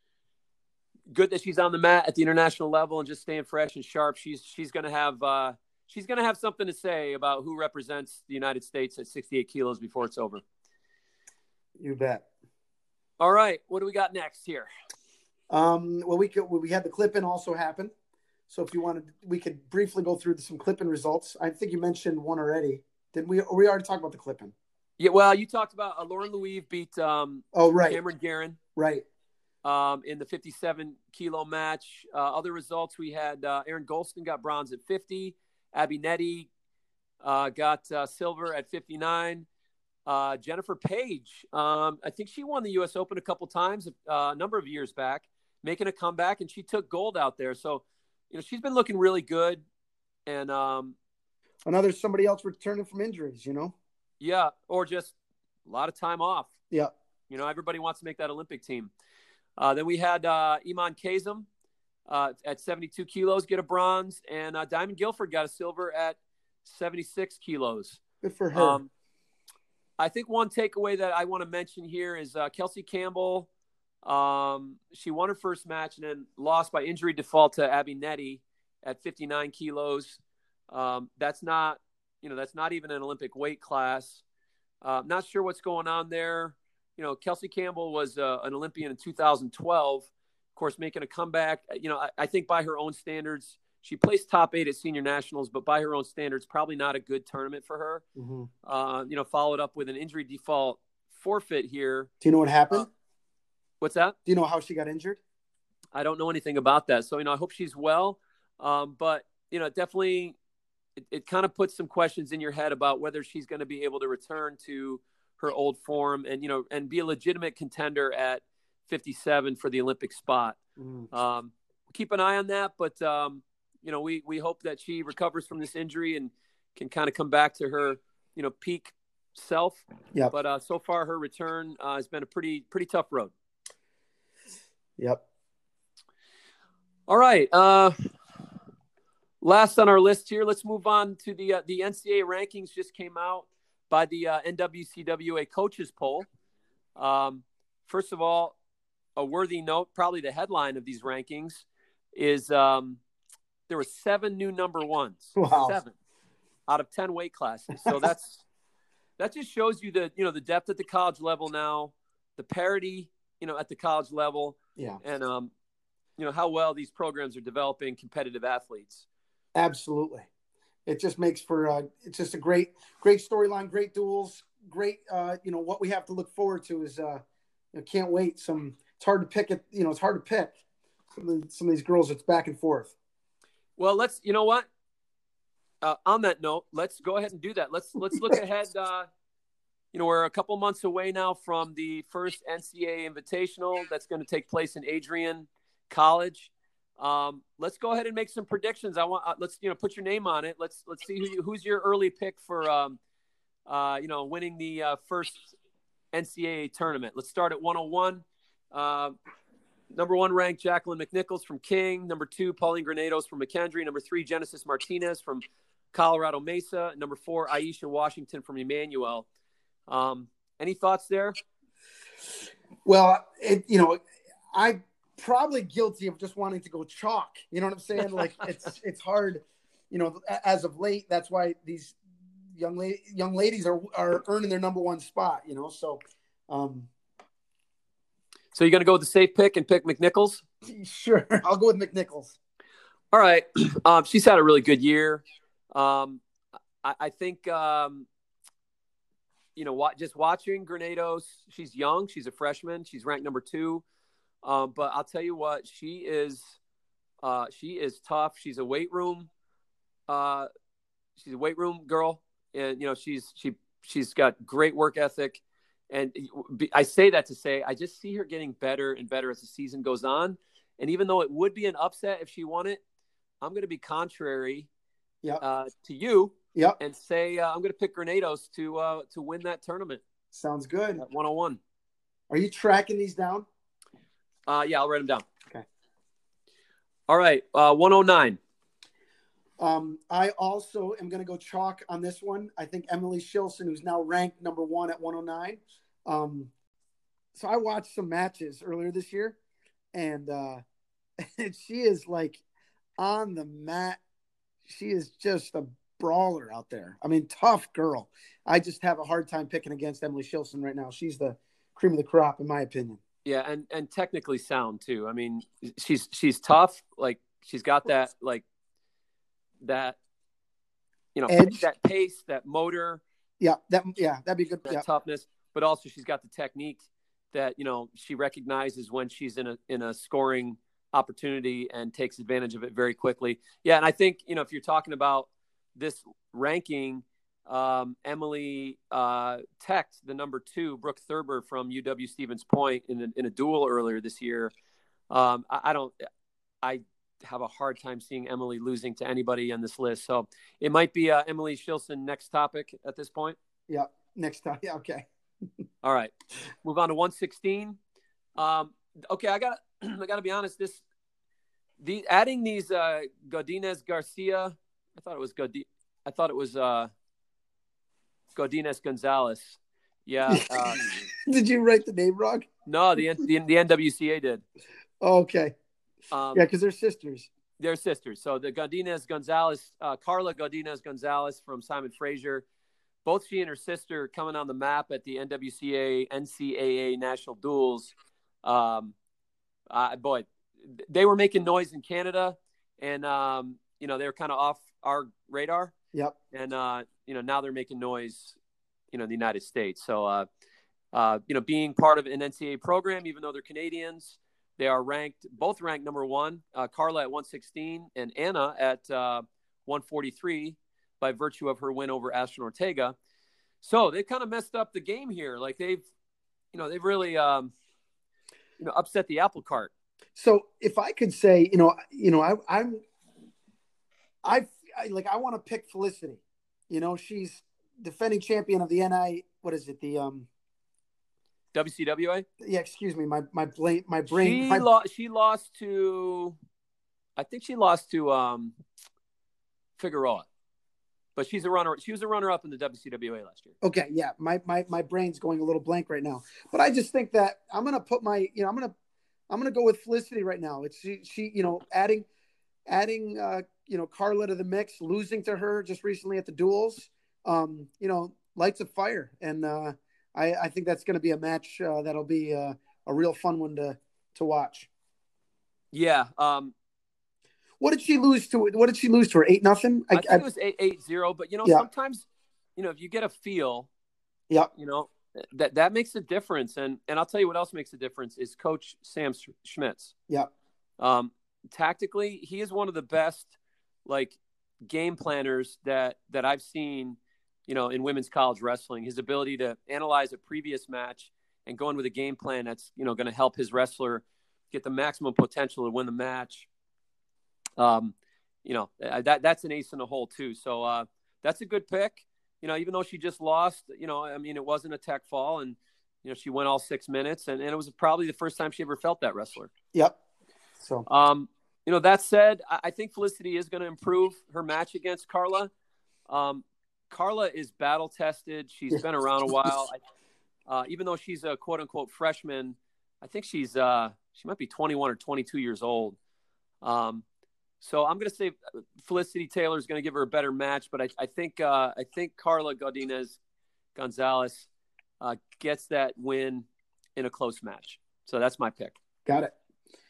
good that she's on the mat at the international level and just staying fresh and sharp. She's, she's going to have, uh, she's going to have something to say about who represents the United States at sixty-eight kilos before it's over. You bet. All right. What do we got next here? Um, well, we could, we had the clip-in also happen. So if you wanted, we could briefly go through some clip-in results. I think you mentioned one already. Did we? We already talked about the clip-in. Yeah, well, you talked about uh, Lauren Louise beat um, oh, right. Cameron Guerin. Right. Um, in the fifty-seven kilo match. Uh, other results, we had uh, Aaron Golston got bronze at fifty. Abby Nettie uh, got uh, silver at fifty-nine. Uh, Jennifer Page, um, I think she won the U S Open a couple times uh, a number of years back, making a comeback, and she took gold out there. So, you know, she's been looking really good. And um, another somebody else returning from injuries, you know? Yeah, or just a lot of time off. Yeah. You know, everybody wants to make that Olympic team. Uh, then we had uh, Iman Kazem uh, at seventy-two kilos get a bronze, and uh, Diamond Guilford got a silver at seventy-six kilos. Good for her. Um, I think one takeaway that I want to mention here is uh, Kelsey Campbell. Um, she won her first match and then lost by injury default to Abby Nettie at fifty-nine kilos. Um, that's not, you know, that's not even an Olympic weight class. Uh, not sure what's going on there. You know, Kelsey Campbell was uh, an Olympian in two thousand twelve, of course, making a comeback. You know, I, I think by her own standards, she placed top eight at senior nationals, but by her own standards, probably not a good tournament for her. Mm-hmm. Uh, you know, followed up with an injury default forfeit here. Do you know what happened? Uh, what's that? Do you know how she got injured? I don't know anything about that. So, you know, I hope she's well. Um, but, you know, definitely it, it kind of puts some questions in your head about whether she's going to be able to return to her old form and, you know, and be a legitimate contender at fifty-seven for the Olympic spot. Mm. Um, keep an eye on that. But, um, you know, we, we hope that she recovers from this injury and can kind of come back to her, you know, peak self. Yeah. But uh, so far her return uh, has been a pretty, pretty tough road. Yep. All right. Uh, last on our list here, let's move on to the uh, the N C double A rankings. Just came out by the uh, N W C W A coaches poll. Um, first of all, a worthy note, probably the headline of these rankings is um, there were seven new number ones. Wow. Seven out of ten weight classes. So that's that just shows you the you know the depth at the college level now, the parity you know at the college level. Yeah. And um. you know, how well these programs are developing competitive athletes. Absolutely. It just makes for, uh, it's just a great, great storyline, great duels, great, uh, you know, what we have to look forward to is, uh, you know, can't wait. Some, it's hard to pick it, you know, it's hard to pick some of, the, some of these girls. It's back and forth. Well, let's, you know what, uh, on that note, let's go ahead and do that. Let's, let's look ahead. Uh, you know, we're a couple months away now from the first N C double A Invitational that's going to take place in Adrian College. Um, let's go ahead and make some predictions. I want uh, let's you know put your name on it. Let's let's see who you, who's your early pick for um, uh, you know winning the uh, first N C double A tournament. Let's start at one oh one. Uh, number one ranked Jacqueline McNichols from King. Number two Pauline Granados from McKendree. Number three Genesis Martinez from Colorado Mesa. Number four Aisha Washington from Emmanuel. Um, any thoughts there? Well, it, you know I. probably guilty of just wanting to go chalk. You know what I'm saying? Like it's, it's hard, you know, as of late, that's why these young lady, young ladies are, are earning their number one spot, you know? So, um, so you're going to go with the safe pick and pick McNichols? Sure. I'll go with McNichols. All right. Um, she's had a really good year. Um, I, I think, um, you know, what, just watching Granados, she's young. She's a freshman. She's ranked number two. Um, but I'll tell you what, she is, uh, she is tough. She's a weight room, uh, she's a weight room girl, and you know she's she she's got great work ethic, and I say that to say I just see her getting better and better as the season goes on. And even though it would be an upset if she won it, I'm going to be contrary, yep. uh, to you, yep. and say uh, I'm going to pick Granados to uh, to win that tournament. Sounds good. At one oh one. Are you tracking these down? Uh, yeah, I'll write them down. Okay. All right. Uh, one oh nine. Um, I also am going to go chalk on this one. I think Emily Shilson, who's now ranked number one at one oh nine. Um, so I watched some matches earlier this year, and, uh, and she is like on the mat. She is just a brawler out there. I mean, tough girl. I just have a hard time picking against Emily Shilson right now. She's the cream of the crop, in my opinion. Yeah, and, and technically sound too. I mean, she's she's tough. Like she's got that like that you know edge, that pace, that motor. Yeah, that yeah, that'd be good. That yeah. toughness, but also she's got the technique that you know she recognizes when she's in a in a scoring opportunity and takes advantage of it very quickly. Yeah, and I think you know if you're talking about this ranking. Um, Emily uh, teched the number two, Brooke Thurber from U W Stevens Point in a, in a duel earlier this year. Um, I, I don't, I have a hard time seeing Emily losing to anybody on this list. So it might be uh, Emily Shilson next topic at this point. Yeah, next time. Yeah, okay. All right, move on to one sixteen. Um, okay, I got I got to be honest. This the adding these uh, Godinez Garcia. I thought it was Godi. I thought it was uh, Godinez Gonzalez. Yeah. Uh, Did you write the name wrong? no, the the, the N W C A did. Oh, okay. Um, yeah, because they're sisters. They're sisters. So the Godinez Gonzalez, uh, Carla Godinez Gonzalez from Simon Fraser, both she and her sister coming on the map at the N W C A, N C A A national duels. Um, uh, boy, they were making noise in Canada, and um, you know they were kind of off our radar. Yep. And uh, you know now they're making noise, you know, in the United States. So uh, uh, you know, being part of an N C A A program, even though they're Canadians, they are ranked both ranked number one. Uh, Carla at one sixteen and Anna at uh, one forty-three by virtue of her win over Astrid Ortega. So they've kind of messed up the game here. Like they've, you know, they've really, um, you know, upset the apple cart. So if I could say, you know, you know, I, I'm, I, I like, I want to pick Felicity. You know, she's defending champion of the N I. What is it? The um, W C W A. Yeah, excuse me. My my brain. My brain. She my... lost. She lost to. I think she lost to um, Figueroa. But she's a runner. She was a runner-up in the W C W A last year. Okay, yeah, my my my brain's going a little blank right now. But I just think that I'm gonna put my, you know, I'm gonna I'm gonna go with Felicity right now. It's she, she you know, adding adding uh, you know, Carla to the mix, losing to her just recently at the duels, um, you know, lights a fire, and uh, I I think that's gonna be a match uh, that'll be uh, a real fun one to to watch. Yeah. Um, What did she lose to? What did she lose to her? Eight nothing. I, I think I, it was eight eight zero. But you know, yeah. sometimes, you know, if you get a feel, yeah, you know, that that makes a difference. And and I'll tell you what else makes a difference is Coach Sam Schmitz. Yeah. Um, tactically, he is one of the best, like, game planners that that I've seen, you know, in women's college wrestling. His ability to analyze a previous match and go in with a game plan that's, you know, going to help his wrestler get the maximum potential to win the match. Um, you know, that that's an ace in the hole too. So, uh, that's a good pick, you know, even though she just lost, you know, I mean, it wasn't a tech fall and, you know, she went all six minutes and, and it was probably the first time she ever felt that wrestler. Yep. So, um, you know, that said, I, I think Felicity is going to improve her match against Carla. Um, Carla is battle tested. She's been around a while. I, uh, even though she's a quote unquote freshman, I think she's, uh, she might be twenty-one or twenty-two years old. Um, So I'm going to say Felicity Taylor is going to give her a better match, but I, I think uh, I think Carla Godinez Gonzalez uh, gets that win in a close match. So that's my pick. Got it.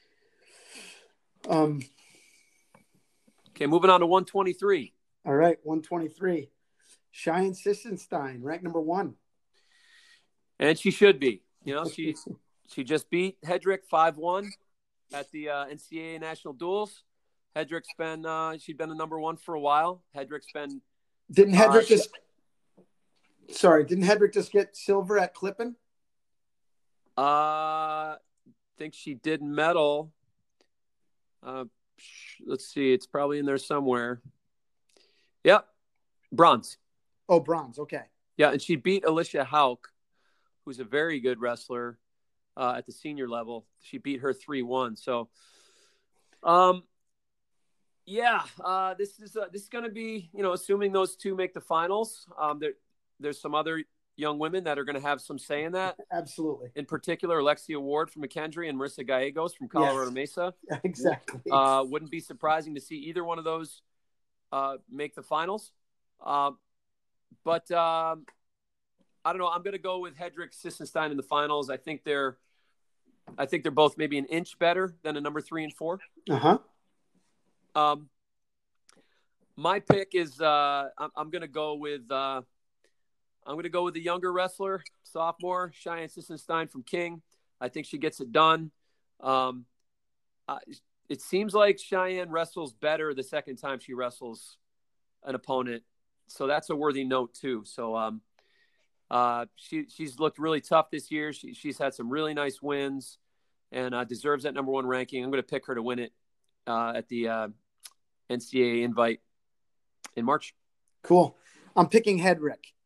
Um. Okay, moving on to one twenty-three. All right, one twenty-three. Cheyenne Sissenstein, ranked number one. And she should be. You know, she she just beat Hedrick five one at the uh, N C A A National Duels. Hedrick's been uh, she'd been the number one for a while. Hedrick's been didn't Hedrick uh, just sorry didn't Hedrick just get silver at Clippin? Uh, I think she did medal. Uh, let's see, it's probably in there somewhere. Yep, bronze. Oh, bronze. Okay. Yeah, and she beat Alicia Hauk, who's a very good wrestler uh, at the senior level. She beat her three one. So, um. Yeah, uh, this is uh, this is going to be, you know, assuming those two make the finals. Um, there, there's some other young women that are going to have some say in that. Absolutely. In particular, Alexia Ward from McKendree and Marissa Gallegos from Colorado yes. Mesa. Exactly. Uh, wouldn't be surprising to see either one of those uh, make the finals. Uh, but um, I don't know. I'm going to go with Hedrick Sissenstein in the finals. I think they're, I think they're both maybe an inch better than a number three and four. Uh huh. Um, my pick is uh, I'm, I'm going to go with uh, I'm going to go with the younger wrestler, sophomore Cheyenne Sissenstein from King. I think she gets it done. Um, uh, it seems like Cheyenne wrestles better the second time she wrestles an opponent, so that's a worthy note too. So um, uh, she she's looked really tough this year. She she's had some really nice wins and uh, deserves that number one ranking. I'm going to pick her to win it uh, at the uh, N C A A invite in March. Cool. I'm picking Hedrick.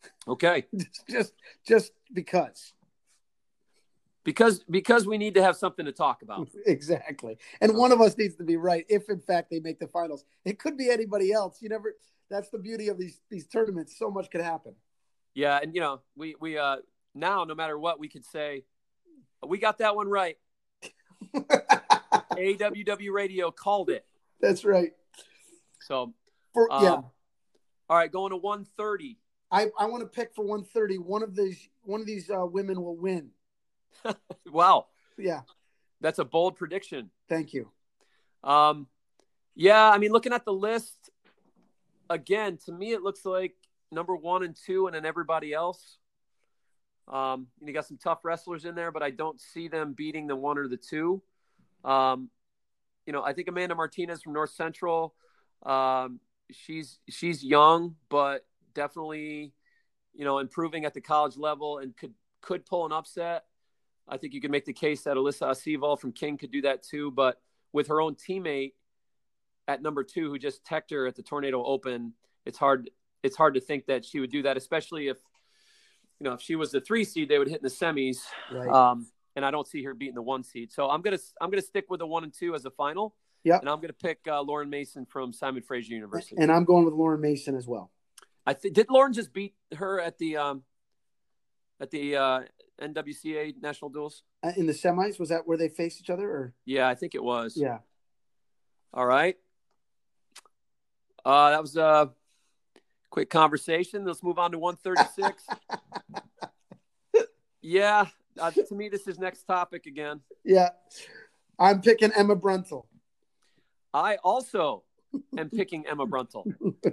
Okay. just, just, just because. Because because we need to have something to talk about. Exactly. And one of us needs to be right if in fact they make the finals. It could be anybody else. You never that's the beauty of these these tournaments. So much could happen. Yeah, and you know, we we uh now no matter what we could say, we got that one right. A W W Radio called it. That's right. So for, um, yeah. All right, going to one thirty. I, I want to pick for one thirty. One of these one of these uh, women will win. Wow. Yeah. That's a bold prediction. Thank you. Um, yeah, I mean, looking at the list, again, to me, it looks like number one and two and then everybody else. Um, you got some tough wrestlers in there, but I don't see them beating the one or the two. Um, you know, I think Amanda Martinez from North Central, um, she's she's young, but definitely, you know, improving at the college level and could could pull an upset. I think you can make the case that Alyssa Aceval from King could do that too, but with her own teammate at number two who just teched her at the Tornado Open, it's hard it's hard to think that she would do that, especially if, you know, if she was the three seed, they would hit in the semis. Right. Um, and I don't see her beating the one seed. So I'm gonna I'm gonna stick with the one and two as a final. Yeah. And I'm gonna pick uh, Lauren Mason from Simon Fraser University. And I'm going with Lauren Mason as well. I think did Lauren just beat her at the um, at the uh, N W C A National Duels? Uh, in the semis, was that where they faced each other? Or yeah, I think it was. Yeah. All right. Uh, that was a quick conversation. Let's move on to one thirty-six. yeah, uh, to me, this is next topic again. Yeah, I'm picking Emma Bruntel. I also am picking Emma Bruntel.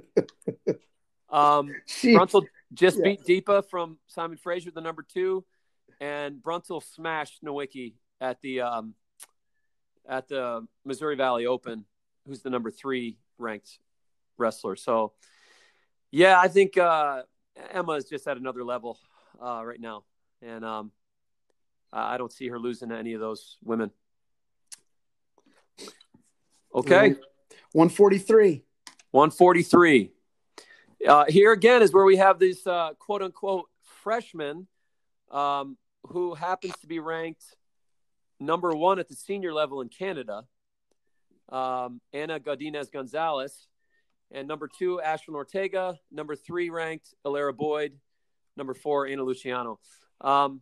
Um, she, Bruntel just yeah. beat Deepa from Simon Fraser, the number two, and Bruntel smashed Nowicki at the um, at the Missouri Valley Open, who's the number three ranked wrestler. So, yeah, I think uh, Emma is just at another level uh, right now, and um, I don't see her losing to any of those women. Okay, one forty-three. one forty-three. Uh, here again is where we have these uh, quote unquote freshmen um, who happens to be ranked number one at the senior level in Canada. Um, Ana Godinez Gonzalez, and number two, Ashlyn Ortega. Number three ranked Alara Boyd. Number four, Ana Luciano. Um,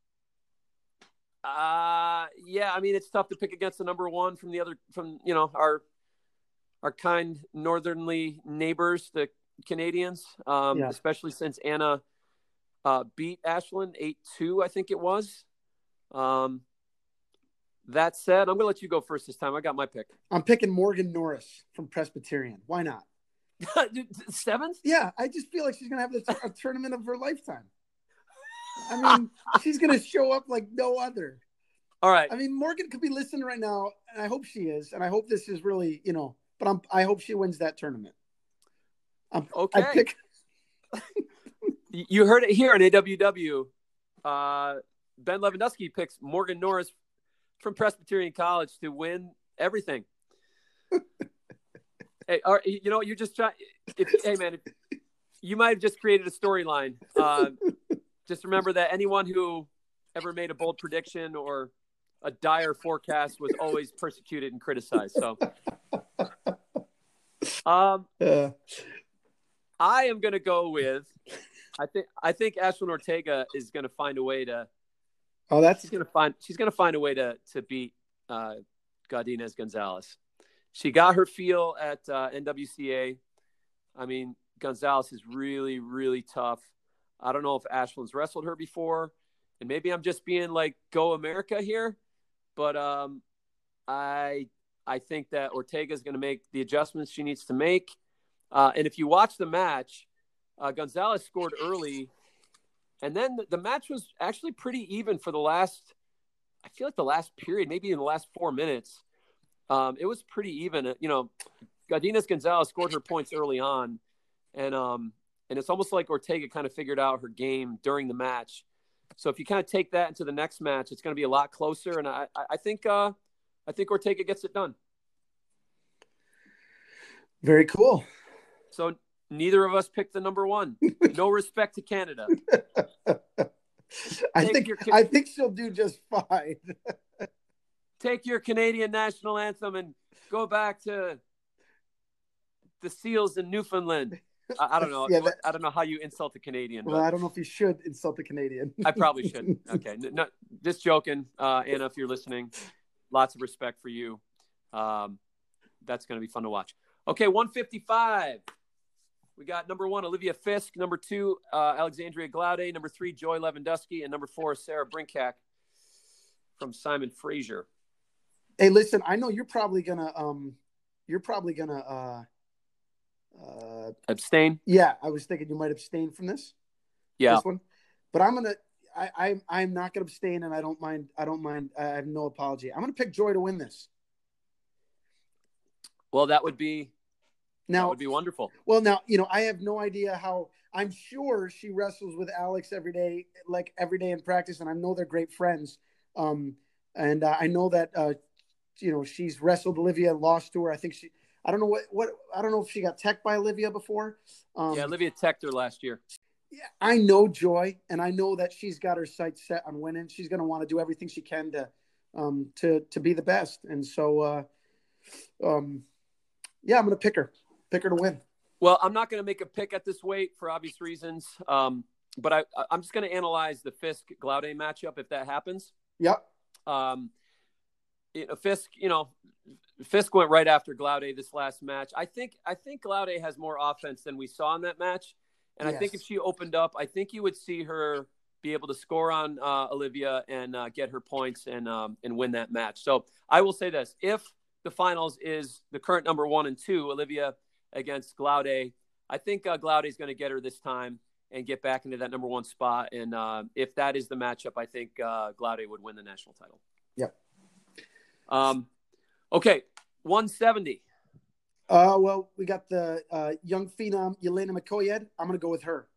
uh, yeah, I mean, it's tough to pick against the number one from the other, from, you know, our, our kind northernly neighbors, the Canadians, um, yeah. especially since Anna uh, beat Ashlyn eight two, I think it was. Um, that said, I'm going to let you go first this time. I got my pick. I'm picking Morgan Norris from Presbyterian. Why not? Seventh? Yeah, I just feel like she's going to have the, a tournament of her lifetime. I mean, she's going to show up like no other. All right. I mean, Morgan could be listening right now, and I hope she is, and I hope this is really, you know, but I'm, I hope she wins that tournament. Um, okay. I pick... You heard it here on A W W. Uh, Ben Lewandowski picks Morgan Norris from Presbyterian College to win everything. Hey, or, you know, you just try. If, hey, man, if, you might have just created a storyline. Uh, just remember that anyone who ever made a bold prediction or a dire forecast was always persecuted and criticized. So, um, yeah. I am going to go with. I think I think Ashlyn Ortega is going to find a way to. Oh, that's she's going to find she's going to find a way to to beat uh, Godinez Gonzalez. She got her feel at uh, N W C A. I mean, Gonzalez is really, really tough. I don't know if Ashlyn's wrestled her before, and maybe I'm just being like, "Go America" here, but um, I I think that Ortega is going to make the adjustments she needs to make. Uh, and if you watch the match, uh, Gonzalez scored early, and then the, the match was actually pretty even for the last. I feel like the last period, maybe in the last four minutes. Um, it was pretty even. You know, Godinez Gonzalez scored her points early on, and um, and it's almost like Ortega kind of figured out her game during the match. So if you kind of take that into the next match, it's going to be a lot closer. And I, I think, uh, I think Ortega gets it done. Very cool. So neither of us picked the number one. No respect to Canada. I think your, I think she'll do just fine. Take your Canadian national anthem and go back to the Seals in Newfoundland. I, I don't know. yeah, that, I don't know how you insult the Canadian. Well, but I don't know if you should insult the Canadian. I probably should. Okay. No, just joking. Uh, Anna, if you're listening, lots of respect for you. Um, that's going to be fun to watch. Okay, one fifty-five. We got number one, Olivia Fisk. Number two, uh, Alexandria Glaude. Number three, Joy Lewandowski. And number four, Sarah Brinkhack from Simon Fraser. Hey, listen, I know you're probably going to um, – you're probably going to uh, – Uh, abstain. Yeah, I was thinking you might abstain from this. Yeah, this one, but I'm gonna. I, I I'm not gonna abstain, and I don't mind. I don't mind. I have no apology. I'm gonna pick Joy to win this. Well, that would be. Now that would be wonderful. Well, now you know I have no idea how. I'm sure she wrestles with Alex every day, like every day in practice, and I know they're great friends. Um, and uh, I know that uh, you know she's wrestled Olivia and lost to her. I think she. I don't know what, what I don't know if she got teched by Olivia before. Um, yeah, Olivia teched her last year. Yeah, I know Joy, and I know that she's got her sights set on winning. She's going to want to do everything she can to um, to to be the best. And so, uh, um, yeah, I'm going to pick her, pick her to win. Well, I'm not going to make a pick at this weight for obvious reasons, um, but I, I'm just going to analyze the Fisk Glaude matchup if that happens. Yep. Um, you know, Fisk, you know. Fisk went right after Glaude this last match. I think I think Glaude has more offense than we saw in that match. And yes. I think if she opened up, I think you would see her be able to score on uh, Olivia and uh, get her points and um, and win that match. So I will say this. If the finals is the current number one and two, Olivia against Glaude, I think uh, Glaude is going to get her this time and get back into that number one spot. And uh, if that is the matchup, I think uh, Glaude would win the national title. Yep. Um. Okay, one seventy. Uh, well, we got the uh, young phenom, Yelena McCoyed. I'm going to go with her.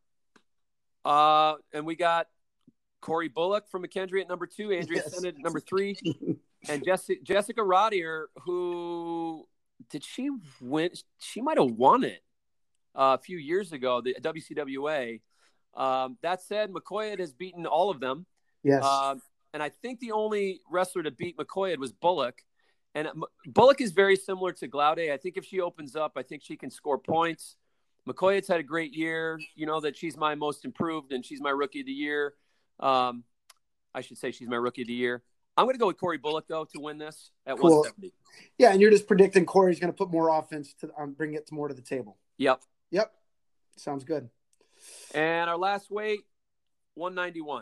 Uh, and we got Corey Bullock from McKendree at number two, Andrea yes. Sennett at number three, and Jessica, Jessica Rodier, who did she win? She might have won it uh, a few years ago, the W C W A. Um, that said, McCoyed has beaten all of them. Yes. Uh, and I think the only wrestler to beat McCoyed was Bullock. And Bullock is very similar to Glaude. I think if she opens up, I think she can score points. McCoy's had a great year. You know that she's my most improved and she's my rookie of the year. Um, I should say she's my rookie of the year. I'm going to go with Corey Bullock, though, to win this at cool. one seventy. Yeah, and you're just predicting Corey's going to put more offense to um, bring it to more to the table. Yep. Yep. Sounds good. And our last weight, one ninety-one.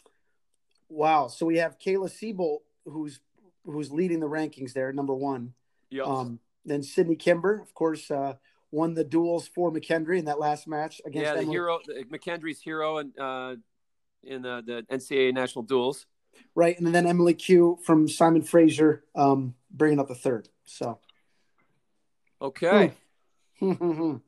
Wow. So we have Kayla Siebold, who's who's leading the rankings there, number one. Yep. Um, then Sydney Kimber, of course, uh, won the duels for McKendree in that last match against yeah, the Emily. hero, the, McKendree's hero in, uh, in the, the N C A A national duels. Right, and then Emily Q from Simon Fraser um, bringing up the third. So, okay. um,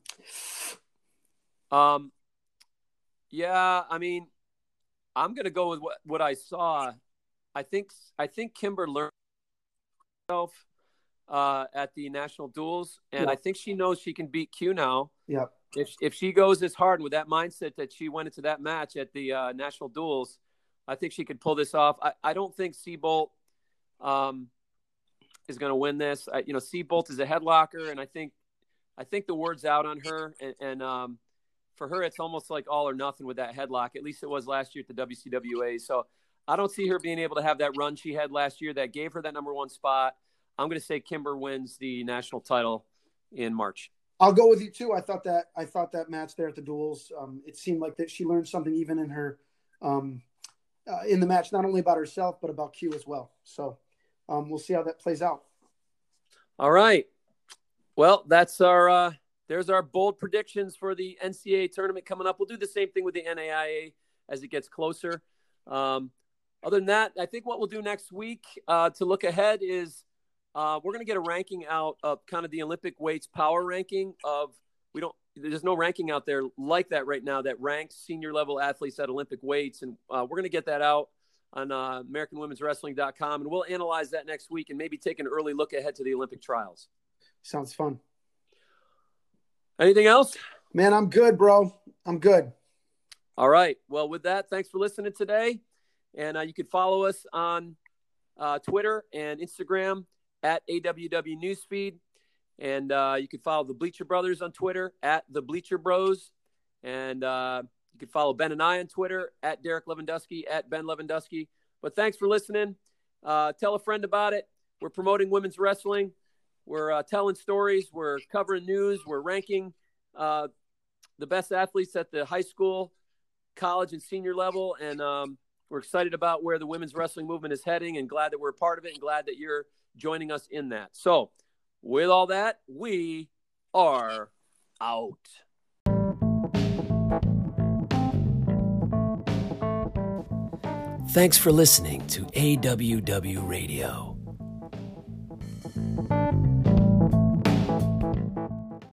yeah, I mean, I'm going to go with what, what I saw. I think I think Kimber learned herself uh, at the national duels, and yeah. I think she knows she can beat Q now. Yeah. If if she goes as hard with that mindset that she went into that match at the uh, national duels, I think she could pull this off. I, I don't think Siebold um, is going to win this. I, you know, Siebold is a headlocker, and I think I think the word's out on her. And, and um, for her, it's almost like all or nothing with that headlock. At least it was last year at the W C W A. So I don't see her being able to have that run she had last year that gave her that number one spot. I'm going to say Kimber wins the national title in March. I'll go with you too. I thought that I thought that match there at the duels. Um, it seemed like that she learned something even in her um, uh, in the match, not only about herself but about Q as well. So um, we'll see how that plays out. All right. Well, that's our uh, there's our bold predictions for the N C A A tournament coming up. We'll do the same thing with the N A I A as it gets closer. Um, other than that, I think what we'll do next week uh, to look ahead is. Uh, we're going to get a ranking out of kind of the Olympic weights power ranking of we don't there's no ranking out there like that right now that ranks senior level athletes at Olympic weights. And uh, we're going to get that out on uh, American Women's Wrestling dot com. And we'll analyze that next week and maybe take an early look ahead to the Olympic trials. Sounds fun. Anything else? Man, I'm good, bro. I'm good. All right. Well, with that, thanks for listening today. And uh, you can follow us on uh, Twitter and Instagram at A W W Newsfeed. And uh, you can follow the Bleacher Brothers on Twitter at the Bleacher Bros. And uh, you can follow Ben and I on Twitter at Derek Lewandowski, at Ben Lewandowski. But thanks for listening. Uh, tell a friend about it. We're promoting women's wrestling. We're uh, telling stories. We're covering news. We're ranking uh, the best athletes at the high school, college, and senior level. And um, we're excited about where the women's wrestling movement is heading, and glad that we're a part of it, and glad that you're joining us in that. So with all that, we are out. Thanks for listening to A W W Radio.